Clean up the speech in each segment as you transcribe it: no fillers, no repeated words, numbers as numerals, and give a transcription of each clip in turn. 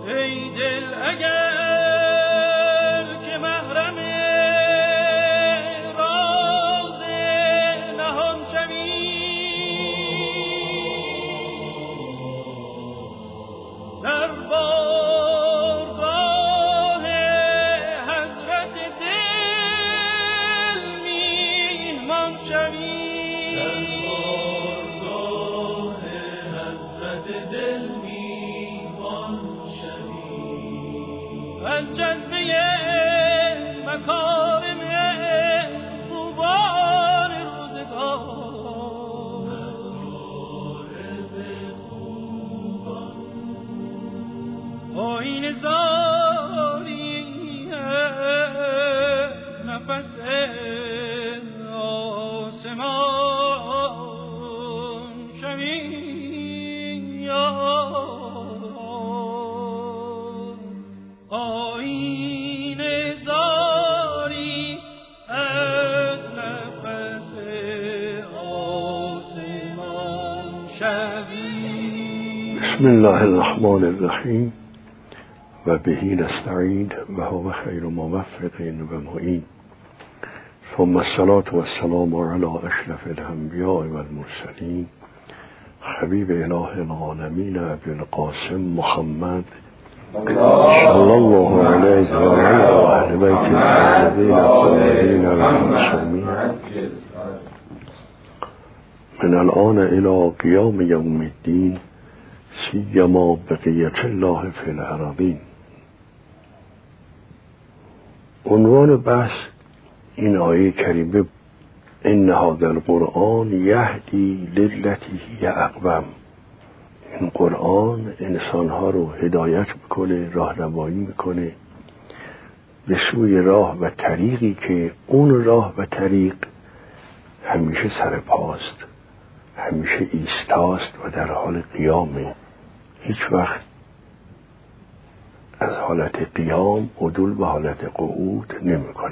ای دل اگر که محرم راز نهان شوی، در بارگاه حضرت دل میهمان شوی، در بارگاه حضرت دل میهمان شوی، از جذبه مکارم خوبان روزگار، آیین زاری از نفس آسمان شوی، آیین زاری از نفس آسمان شوی. بسم الله الرحمن الرحیم و بهی نستعین و هو خیر موفق و معین، ثم الصلاة والسلام علی اشرف الانبیاء والمرسلین حبیب اله العالمین ابی القاسم محمد صلی الله علیه و علی اهل بیت الطاهرین الطاهرین المعصومین من الان الی قیام یوم الدین، سیما بقیت الله فی الارضین. عنوان بحث این آیه کریمه ان هذا القرآن یهدی للتی هی اقوم. این قرآن انسانها رو هدایت میکنه، راهنمایی میکنه به سوی راه و طریقی که اون راه و طریق همیشه سر پاست، همیشه ایستاست و در حال قیامه، هیچ وقت از حالت قیام عدول به حالت قعود نمیکنه.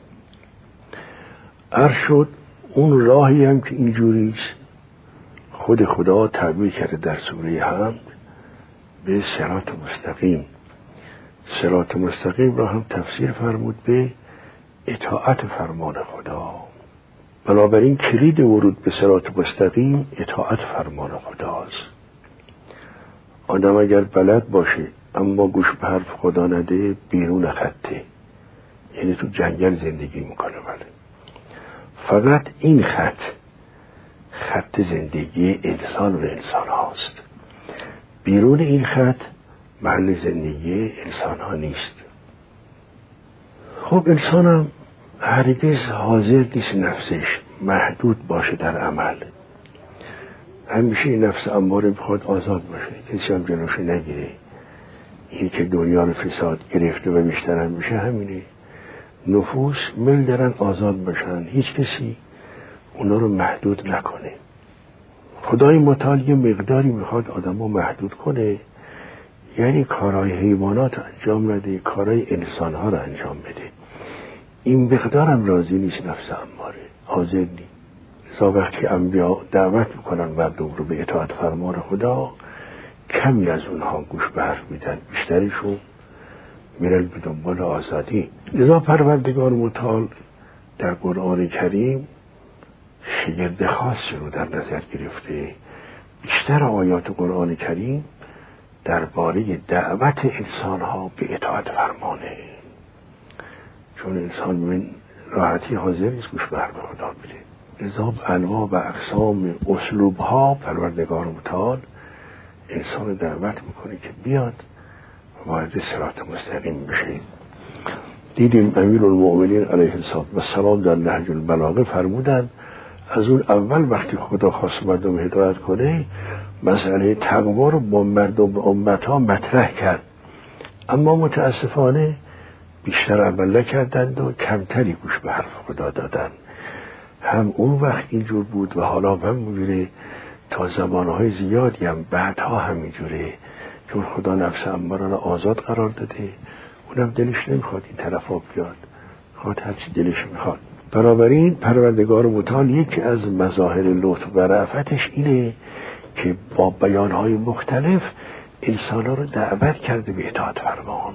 عرض شد اون راهی هم که اینجوریست خود خدا تعبیر کرده در سوره حمد به صراط مستقیم. صراط مستقیم را هم تفسیر فرمود به اطاعت فرمان خدا. بنابراین کلید ورود به صراط مستقیم اطاعت فرمان خداست. آدم اگر بلد باشه اما گوش به حرف خدا نده بیرون خطه، یعنی تو جنگل زندگی میکنه. بله، فقط این خط زندگی انسان و انسان هاست. بیرون این خط محل زندگی انسان ها نیست. خب انسان هم هرگز حاضر نیست نفسش محدود باشه در عمل. همیشه نفس اماره بخواد آزاد باشه، کسی هم جلوش نگیره. این که دنیا رو فساد گرفته و بیشتر هم میشه همینه. نفوس میل دارن آزاد باشن، هیچ کسی اونا رو محدود نکنه. خدای متعال یه مقداری میخواد آدم رو محدود کنه، یعنی کارهای حیوانات انجام نده، کارهای انسان ها رو انجام بده. این مقدار هم راضی نیست نفس اماره، حاضر نیست. لذا وقتی انبیا دعوت میکنن مردم رو به اطاعت فرمان خدا، کمی از اونها گوش به حرف میدن، بیشترشون میرن به دنبال آزادی. لذا پروردگار متعال در قرآن کریم شگرد خاصی رو در نظر گرفته. بیشتر آیات قرآن کریم درباره دعوت انسانها به اطاعت فرمانه، چون انسان من راحتی حاضر نیست گوش به حرف خدا بده. لذا انواع و اقسام اسلوبها پروردگار متعال انسان دعوت میکنه که بیاد وارد صراط مستقیم بشه. دیدیم امیرالمؤمنین علیه السلام در نهج البلاغه فرمودن از اون اول وقتی خدا خواست مردم هدایت کنه مسئله تقوا رو با مردم و امتها مطرح کرد، اما متاسفانه بیشتر عمل نکردند و کمتری گوش به حرف خدا دادن. هم اون وقت اینجور بود و حالا هم میگیره تا زمانهای زیادی هم بعدها همینجوره، چون خدا نفس اماره را آزاد قرار داده، اونم دلش نمیخواد این طرفا بیاد، خواهد هرچی دلش میخواد. بنابراین پروردگار متعال یکی از مظاهر لطف و رأفتش اینه که با بیانهای مختلف انسان‌ها رو دعوت کرده به اطاعت فرمان.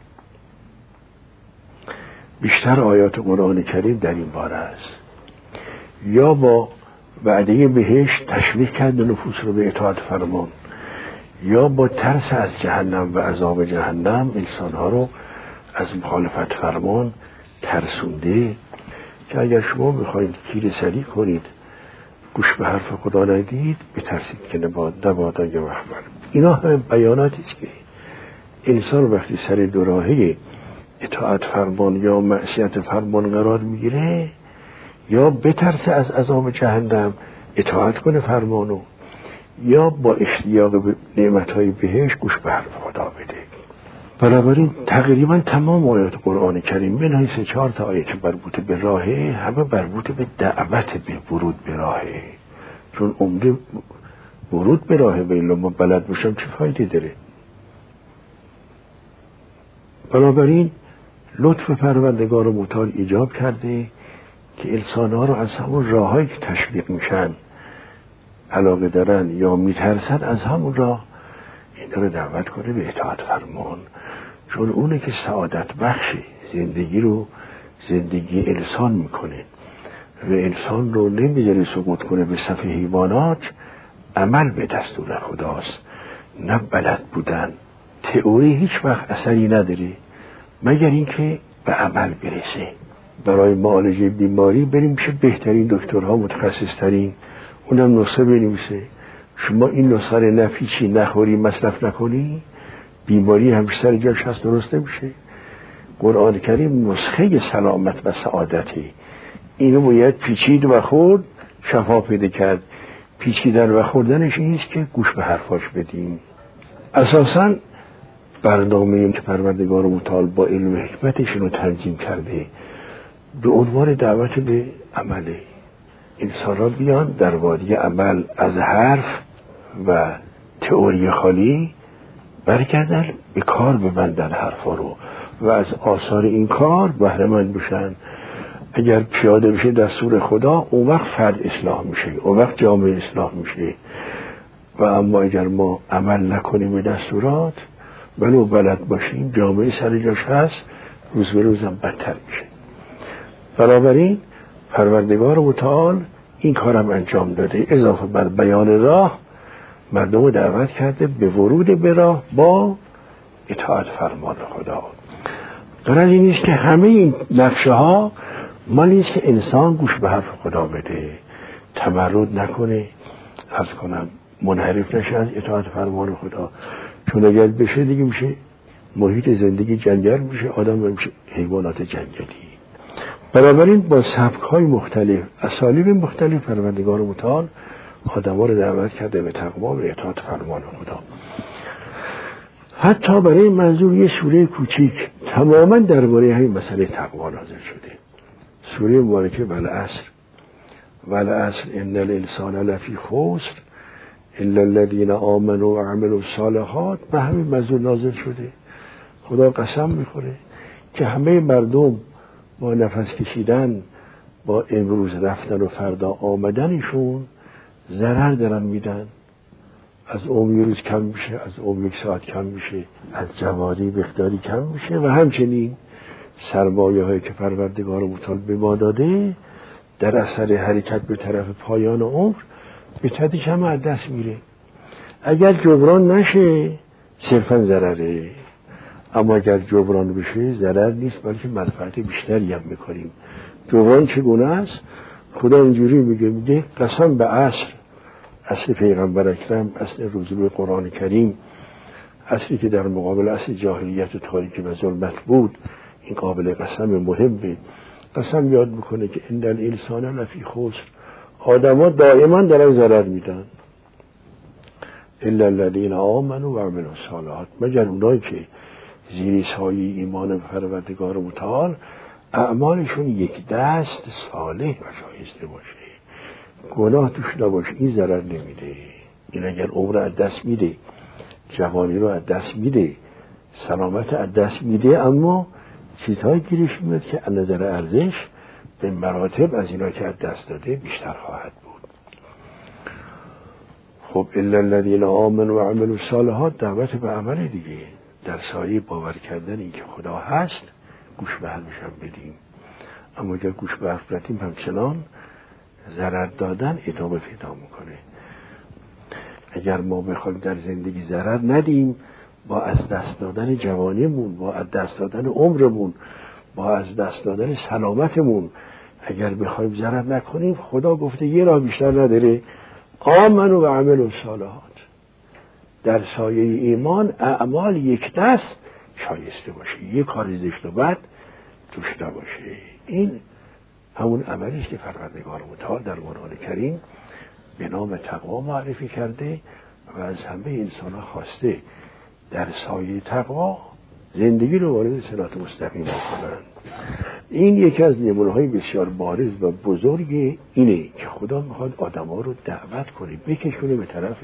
بیشتر آیات قرآن کریم در این باره است. یا با وعده بهشت تشویق کرده نفوس رو به اطاعت فرمان، یا با ترس از جهنم و عذاب جهنم انسان‌ها رو از مخالفت فرمان ترسونده که اگر شما بخواید تیر سری کنید، گوش به حرف خدا ندید، بترسید که نبادا یه وقت اینا هم بیاناتی است که انسان وقتی سر دو راهه اطاعت فرمان یا معصیت فرمان قرار میگیره، یا بترسه از عذاب جهنم اطاعت کنه فرمانو، یا با اشتیاق به نعمتهای بهشت گوش به حرف خدا بده. بنابراین تقریبا تمام آیات قرآن کریم منهای 3-4 تا آیه که مربوط به راهه، همه مربوط به دعوت به ورود به راهه. چون عمده ورود به راهه و الا ما بلد باشم چه فایده داره؟ بنابراین لطف پروردگار متعال ایجاب کرده که انسان‌ها رو از همون راههایی که تشویق میشن علاقه دارن یا میترسن از همون راه اینا رو دعوت کنه به اطاعت فرمان، چون اونه که سعادت بخش زندگی رو زندگی انسان میکنه و انسان رو نمیذاره سقوط کنه به صف حیوانات. عمل به دستور خداست، نه بلد بودن. تئوری هیچ وقت اثری نداره مگر اینکه به عمل برسه. برای معالجه بیماری بریم پیش بهترین دکترها، متخصص ترین، اونم نسخه بنویسه. شما این نسخه رو نپیچی، نخوری، مصرف نکنی، بیماری همیشه سر جاش هست، درست نمیشه. قرآن کریم نسخه سلامت و سعادتی، اینو باید پیچید و خورد شفا پیدا کرد. پیچیدن و خوردنش اینست که گوش به حرفاش بدیم. اساساً برنامه‌ای که پروردگار متعال با علم و حکمتش رو تنظیم کرده به عنوان دعوت به عمله. انسان را بیان در وادی عمل از حرف و تئوری خالی برگردن به کار ببندن حرفا رو و از آثار این کار بهره مند بشن. اگر پیاده بشه دستور خدا، اون وقت فرد اصلاح میشه، اون وقت جامعه اصلاح میشه. و اما اگر ما عمل نکنیم به دستورات ولو بلد باشیم، جامعه سر جاش هست، روز به روزم بدتر میشه. بنابراین پروردگار متعال این کارم انجام داده، اضافه بر بیان راه مردم رو دعوت کرده به ورود به راه با اطاعت فرمان خدا. غرض این نیست که همه این نقشه ها مال نیست که انسان گوش به حرف خدا بده، تمرد نکنه، عرض کنم منحرف نشه از اطاعت فرمان خدا. چون اگر بشه دیگه میشه محیط زندگی جنگل، میشه آدم میشه حیوانات جنگلی. بنابراین با سبک‌های مختلف، اسالیب مختلف پروردگار متعال آدم‌ها رو دعوت کرده به تقوا و اطاعت فرمان خدا. حتی برای منظور یه سوره کوچیک تماماً درباره همین مسئله تقوا نازل شده. سوره مبارکه والعصر ان الانسان لفی خسر الا الذين آمنوا وعملوا الصالحات. به همین منظور نازل شده. خدا قسم میخوره که همه مردم با نفس کشیدن، با امروز رفتن و فردا آمدنشون ضرر دارن میدن. از عمر یه روز کم میشه، از عمر 1 ساعت کم میشه، از جوانی مقداری کم میشه و همچنین سرمایه هایی که پروردگار متعال به ما داده در اثر حرکت به طرف پایان عمر به تدریج همه از دست میره. اگر جبران نشه صرفا ضرره، اما اگر جبران بشه ضرر نیست بلکه منفعت بیشتری هم میکنیم. جبران چگونه است؟ خدا اینجوری میگه قسم به عصر، اصل پیغمبر اکرم، اصل رسول قرآن کریم، اصلی که در مقابل اصل جاهلیت و تاریکی و ظلمت بود، این قابل قسم مهمه. قسم یاد میکنه که ان الانسان لفی خسر، آدما دائما دارن ضرر میدن. الا الذين آمنوا وعملوا الصالحات، مگر اونایی که زیر سایه ایمان پروردگار متعال اعمالشون یک دست صالح و شایسته باشه، گناه توش نباشه، این ضرر نمیده. این اگر عمر از دست میده، جوانی رو از دست میده، سلامت از دست میده، اما چیزهایی گیرش میاد که از نظر ارزش به مراتب از اینا که از دست داده بیشتر خواهد بود. خب الا الذین آمنوا و عملوا الصالحات دعوت به عمل دیگه. در سایه باور کردن این که خدا هست گوش به حرفش هم بدیم، اما اگر گوش به حرف ندیم همچنان ضرر دادن ادامه پیدا میکنه. اگر ما بخوایم در زندگی ضرر ندیم، با از دست دادن جوانیمون، با از دست دادن عمرمون، با از دست دادن سلامتمون اگر بخوایم ضرر نکنیم، خدا گفته یه راه بیشتر نداره، آمنوا و عملوا الصالحات. در سایه ایمان اعمال یک دست شایسته باشه، یه کار زشت و بد توش نباشه. این همون عملی است که پروردگار متعال در قرآن کریم به نام تقوا معرفی کرده و از همه انسان‌ها خواسته در سایه تقوا زندگی رو وارد صراط مستقیم بکنن. این یکی از نمونه‌های بسیار بارز و بزرگ اینه که خدا میخواد آدم‌ها رو دعوت کنه، بکشونه به طرف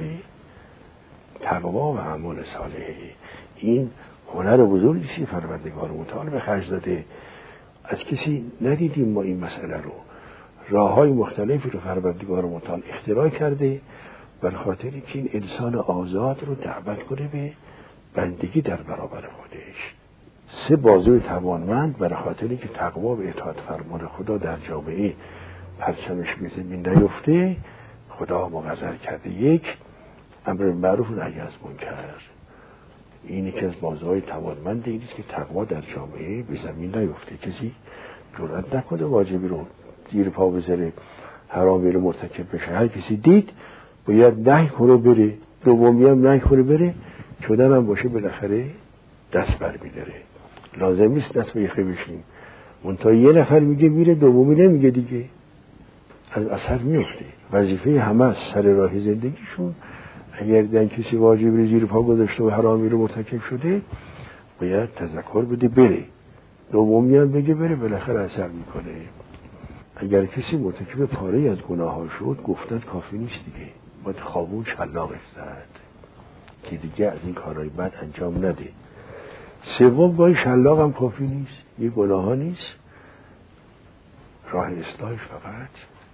تقوا و اعمال صالحه. این هنر بزرگی است که پروردگار متعال به خرج داده. از کسی ندیدیم ما این مسئله رو. راه‌های مختلفی رو پروردگار متعال اختراع کرده برای خاطری که این انسان آزاد رو دعوت کنه به بندگی در برابر خودش. 3 بازوی توانمند برای خاطری که تقوا و اطاعت فرمان خدا در جامعه پرچمش به زمین نیفته خدا مقرر کرده. 1 امر معروف و نهی از منکر. این یکی از بازوهای توانمند این است که تقوا در جامعه به زمین نیفته. کسی جرئت نکنه واجبی رو زیر پا بذاره، حرامی رو مرتکب بشه. هر کسی دید باید نهی کنه بره، دومی هم نهی کنه بره، شدن هم باشه بالاخره دست بر می‌داره. لازم نیست دست به یخه بشیم. منتها یه نفر میگه میره، دومی نمیگه دیگه، از اثر میفته. وظیفه همه از سر راه زندگیشون اگر دیدن کسی واجب رو زیر پا گذاشته و حرامی رو مرتکب شده باید تذکر بده بره، دومی هم بگه بره، بالاخره اثر میکنه. اگر کسی مرتکب پاره از گناه ها شد گفتن کافی نیست دیگه، باید خوابون شلاق زد که دیگه از این کارهای بد انجام نده. 3 گاهی شلاق هم کافی نیست، یه گناه ها نیست، راه اصلاحش فقط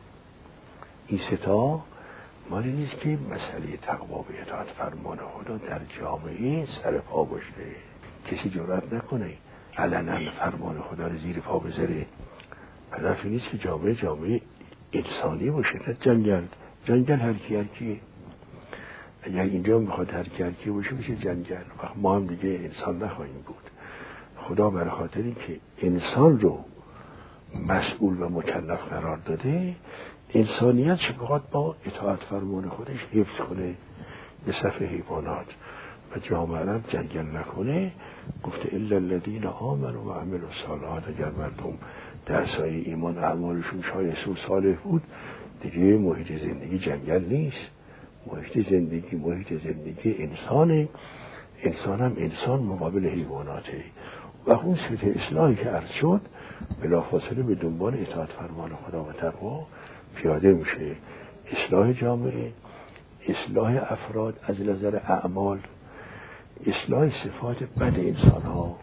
این 3 مالی نیست که مسئله تقوا و اطاعت فرمان خدا در جامعه سر پا باشه. کسی جرئت نکنه علنا فرمان خدا رو زیر پا بذاره. هدف نیست که جامعه انسانی باشه، نه جنگل هر کیه. اگر اینجا میخواد هر کیه باشه میشه جنگل، وقت ما هم دیگه انسان نخواهیم بود. خدا برای خاطری که انسان رو مسئول و مکلف قرار داده، انسانیت بخواد با اطاعت فرمان خودش حفظ کنه به صف حیوانات و جامعه هم جنگل نکنه. گفته الا الذین آمنوا و عملوا الصالحات. اگر مردم در سایه ایمان اعمالشون شایسته و صالح بود دیگه محیط زندگی جنگل نیست، محیط زندگی انسانه. انسان هم انسان مقابل حیواناته. و اون سطح اصلاحی که عرض شد بلافاصله به دنبال اطاعت فرمان خدا و تقوا پیاده میشه. اصلاح جامعه، اصلاح افراد از نظر اعمال، اصلاح صفات بد انسان ها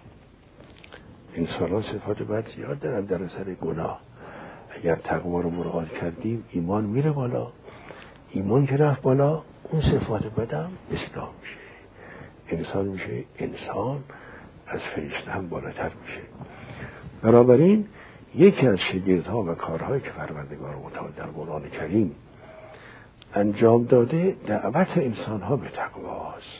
صفات بد زیاد دارن در اثر گناه. اگر تقوا رو مراعات کردیم ایمان میره بالا، ایمان که رفت بالا اون صفات بد هم اصلاح میشه، انسان میشه انسان، از فرشته هم بالاتر میشه. بنابراین یکی از شگردها و کارهایی که پروردگار متعال در قرآن کریم انجام داده دعوت انسانها به تقواست.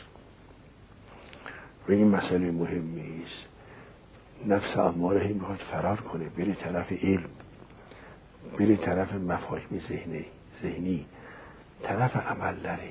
و این مسئله مهمی است. نفس اماره میخواد فرار کنه، بره طرف علم، بره طرف مفاهیم ذهنی، طرف عمل نره.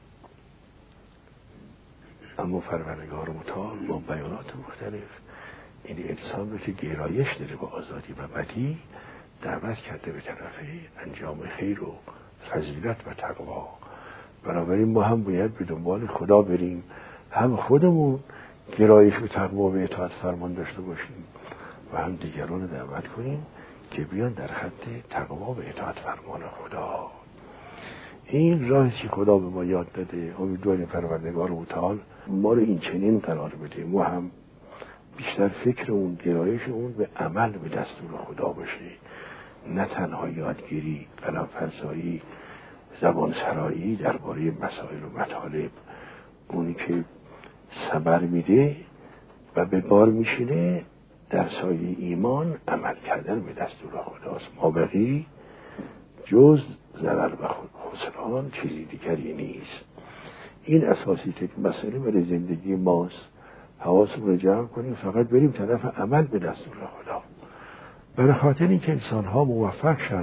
اما پروردگار متعال با بیانات مختلف این انسان رو که گرایش داره به آزادی و بدی دعوت کرده به طرف انجام خیر و فضیلت و تقوا. بنابراین ما هم باید به دنبال خدا بریم، هم خودمون گرایش به تقوا و اطاعت فرمان داشته باشیم و هم دیگران دعوت کنیم که بیان در خط تقوا و اطاعت فرمان خدا. این راهی که خدا به ما یاد داده. امیدواریم پروردگار متعال ما رو این چنین قرار بده، ما هم بیشتر فکر اون، گرایش اون به عمل به دستور خدا باشه، نه تنها یادگیری، قلم فرسایی، زبان سرایی درباره مسائل و مطالب، اونی که ثمر میده و به بار میشینه در سایه ایمان عمل کردن به دستور خداست. مابقی جز ضرر و خسران چیزی دیگری نیست. این اساسی که مسئله برای زندگی ماست. حواسمون رو جمع کنیم، فقط بریم طرف عمل به دستور خدا. برای خاطر اینکه انسان‌ها موفق شن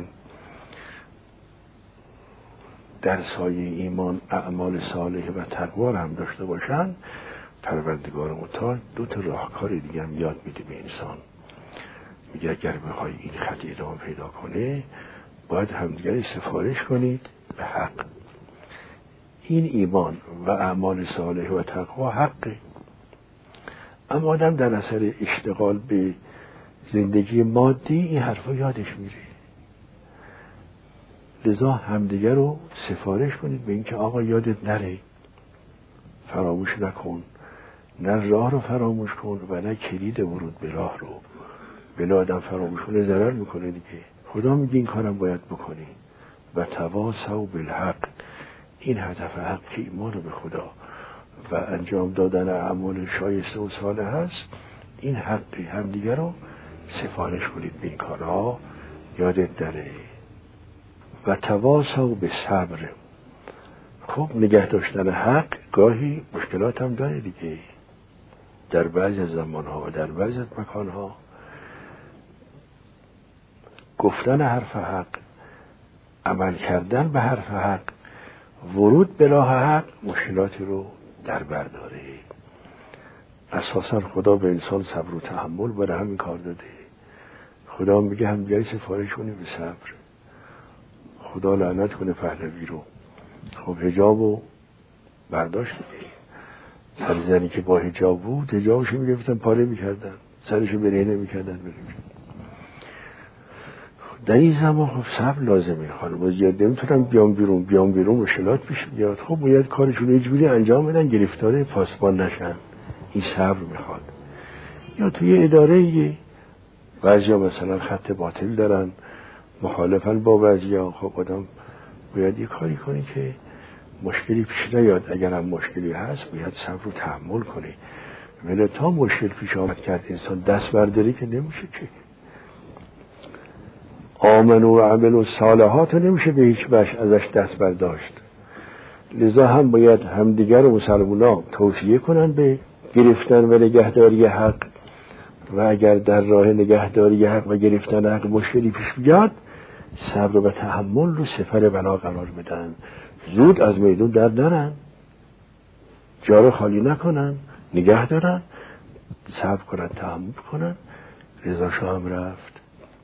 در سایه ایمان اعمال صالح و تقوا هم داشته باشن، پروردگار متعال دو تا راهکار دیگه هم یاد میده به انسان. میگه اگر بخوای این خط ادامه پیدا کنه، باید همدیگری سفارش کنید به حق. این ایمان و اعمال صالح و تقوا حقه، اما آدم در اثر اشتغال به زندگی مادی این حرفا یادش میره. لذا همدیگر رو سفارش کنید به اینکه آقا یادت نره، فراموش نکن، نه راه رو فراموش کن و نه کلید ورود به راه رو. بلا آدم فراموش کنه ضرر میکنه دیگه. خدا میگه این کارم باید بکنی و تواصوا بالحق. این هدف حق که ایمان به خدا و انجام دادن اعمال شایسته و صالح هست، این حقی همدیگر رو سفارش کنید به این کارها، یادت نره. و تواصوا بالصبر. خب نگه داشتن حق گاهی مشکلات هم داره دیگه. در بعضی از زمانها و در بعضی از مکانها گفتن حرف حق، عمل کردن به حرف حق، ورود به راه حق مشکلاتی رو در بر داره. اساسا خدا به انسان صبر و تحمل برای همین کار داده. خدا میگه همدیگری سفارش کنی به صبر. خدا لعنت کنه پهلوی رو. خب حجاب رو برداشت دیگه. سر زنی که با حجاب بود، حجابشو میگفتن پاره میکردن، سرشو برهنه میکردن. در این زمان خب صبر لازمه. خانم زیاد نمیتونم بیام بیرون مشکلات پیش بیاد. خب باید کارشون اجباری انجام بدن، گرفتار پاسبان نشن. این صبر میخواد. یا توی اداره بعضیا مثلا خط باطل دارن، مخالفن با بعضیا، خب آدم باید یه کاری کنی که مشکلی پیش نیاد. اگر هم مشکلی هست باید صبر و تحمل کنی. ولی تا مشکل پیش آمد کرد انسان دست برداری که نمیشه که. آمنوا و عملوا الصالحات نمیشه به هیچ وجه ازش دست برداشت. لذا هم باید همدیگر و مسلمانان توصیه کنن به گرفتن و نگهداری حق، و اگر در راه نگهداری حق و گرفتن حق مشکلی پیش بیاد، صبر و تحمل رو سپر بلا قرار بدن. زود از میدون در نرن، جا رو خالی نکنن، نگه دارن، صبر کنن، تحمل کنن. رضا شاه هم رفت.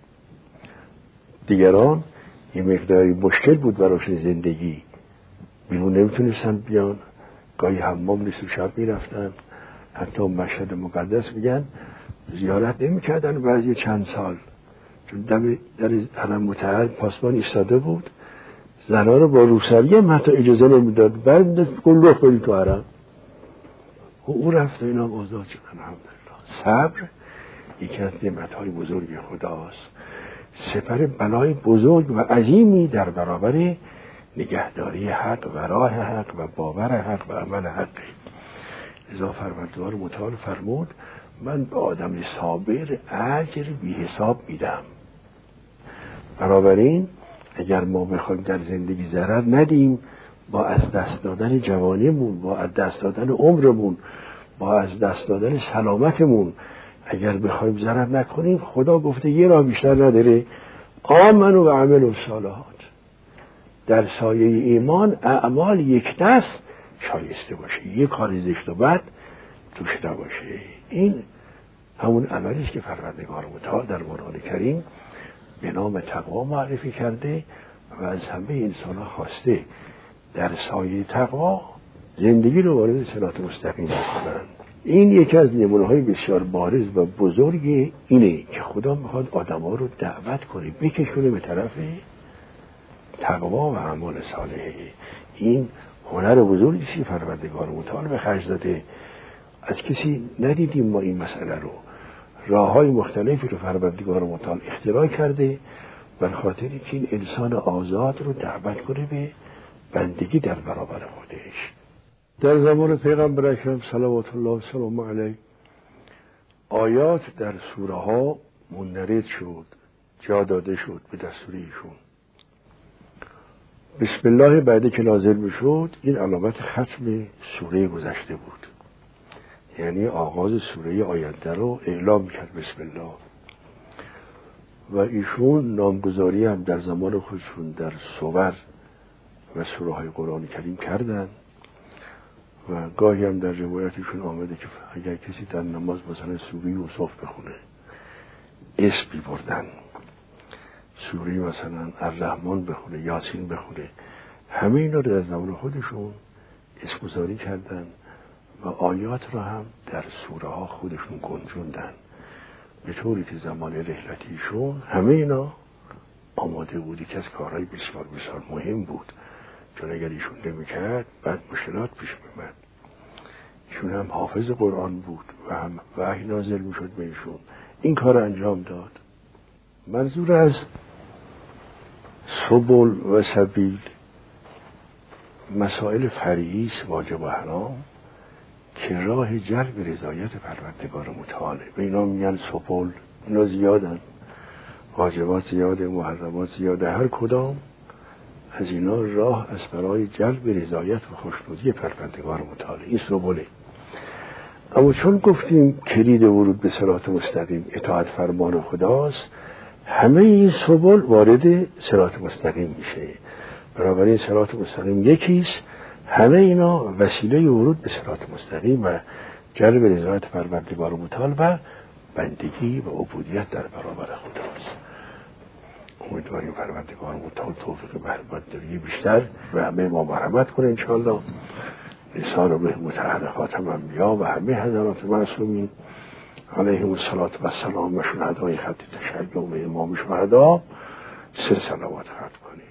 دیگران یه مقداری مشکل بود براشون زندگی، بیرون نمیتونستن بیان، گاهی حمام نیست و شب میرفتن. حتی مشهد مقدس میگن زیارت نمیکردن بعضی چند سال، چون در حرم مطهر پاسبان ایستاده بود، زنان رو با روسری هم حتی اجازه نمیداد، بعد گلوه کنی تو حرم. او رفت و اینا آزاد شدن. الحمدلله. صبر یکی از نعمت‌های بزرگ خداست، سپر بلای بزرگ و عظیمی در برابر نگهداری حق و راه حق و باور حق و عمل حق. لذا پروردگار متعال فرمود من به آدم صابر اجر بی حساب میدم. بنابراین اگر ما بخوایم در زندگی ضرر ندیم، با از دست دادن جوانیمون، با از دست دادن عمرمون، با از دست دادن سلامتمون، اگر بخوایم ضرر نکنیم، خدا گفته یه راه بیشتر نداره. آمنوا و عملوا الصالحات. در سایه ایمان اعمال یک دست شایسته باشه، یه کار زشت و بد توش نباشه. این همون عملیست که پروردگار متعال در قرآن کریم به نام تقوا معرفی کرده و از همه انسان‌ها خواسته در سایه تقوا زندگی رو وارد صراط مستقیم بکنن. این یکی از نمونه‌های بسیار بارز و بزرگ اینه که خدا میخواد آدم‌ها رو دعوت کنه، بکشونه به طرف تقوا و اعمال صالحه. این هنر بزرگی که پروردگار متعال به خرج داده. از کسی ندیدیم ما این مسئله رو. راه‌های مختلفی رو پروردگار متعال اختراع کرده بر خاطری که این انسان آزاد رو دعوت کنه به بندگی در برابر خودش. در زمان پیغمبر اکرم صلوات الله و سلام علیه آیات در سوره ها مندرج شد، جا داده شد به دستور ایشون. بسم الله بعدی که نازل میشد این علامت ختم سوره گذشته بود، یعنی آغاز سوره آینده رو اعلام کرد بسم الله. و ایشون نامگذاری هم در زمان خودشون در سور و سوره های قرآن کریم کردن و گاهی هم در روایتشون آمده که اگر کسی در نماز مثلا سوره یوسف بخونه اسم بردن، سوره مثلا الرحمن بخونه، یاسین بخونه، همه اینا رو در زمان خودشون اسمگذاری کردن و آیات رو هم در سوره ها خودشون گنجوندن، به طوری که زمان رحلتیشون همه اینا آماده بودی که از کارهای بسیار بسیار مهم بود، چون اگر ایشون نمی‌کرد بعد مشکلات پیش می‌آمد. ایشون هم حافظ قرآن بود و هم وحی نازل می‌شد به ایشون، این کار انجام داد. منظور از سبل و سبیل مسائل فرعی است، واجب و حرام، که راه جلب رضایت پروردگار متعاله. به اینا میگن سبل. اینا زیادن، واجبات زیاده، محرمات زیاده، هر کدام از اینا راه از برای جلب رضایت و خوشنودی پروردگار متعاله. این سبله. اما چون گفتیم کلید ورود به صراط مستقیم اطاعت فرمان خداست، همه این سبل وارد صراط مستقیم میشه. بنابراین صراط مستقیم یکیست، همه اینا وسیله ورود به صراط مستقیم و جلب رضایت پروردگار متعال و بندگی و عبودیت در برابر خداست. امیدواریم پروردگار متعال توفیق بندگی بیشتر و همه ما مرحمت کنه انشاءالله. لسان به متحد خاتم انبیا و همه حضرات معصومین علیهم الصلاة و السلام و شهدای خط تشیع و امام شهدا 3 صلوات ختم کنید.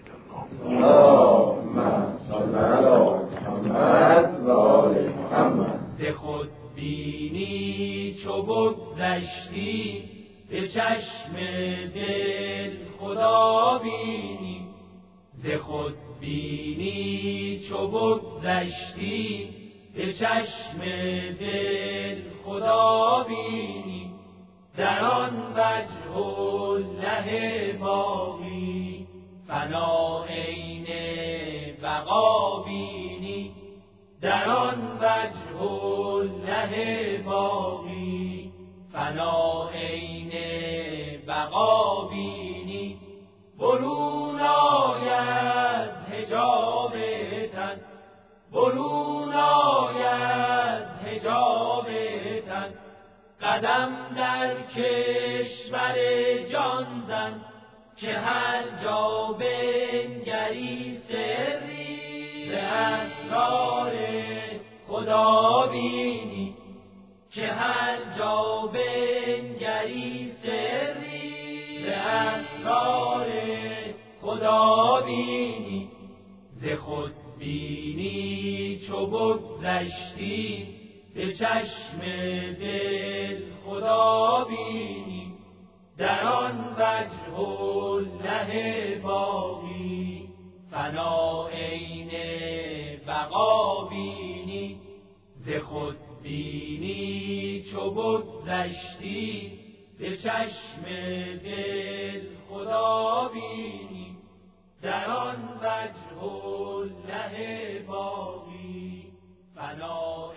اللهم صل علی محمد و آل محمد. ز خود بینی چو بگذشتی به چشم دل خدا بینی. ز خود بینی چو بگذشتی به چشم دل خدا بینی. در آن وجه الله باقی فنا عین بقا بینی. در آن وجه الله باقی فنا عین بقا بینی. برون آید حجاب تن، برون آید حجاب تن، قدم در کشور جان زن، که هر جا بنگری سری ز اسرار خدا بینی. که هر جا بنگری سری ز اسرار خدا بینی. ز خود بینی چو بگذشتی به چشم دل خدا بینی. در آن وجه الله باقی فنا عین بقا بینی. ز خود بینی چو بگذشتی به چشم دل خدا بینی. در آن وجه الله باقی فنا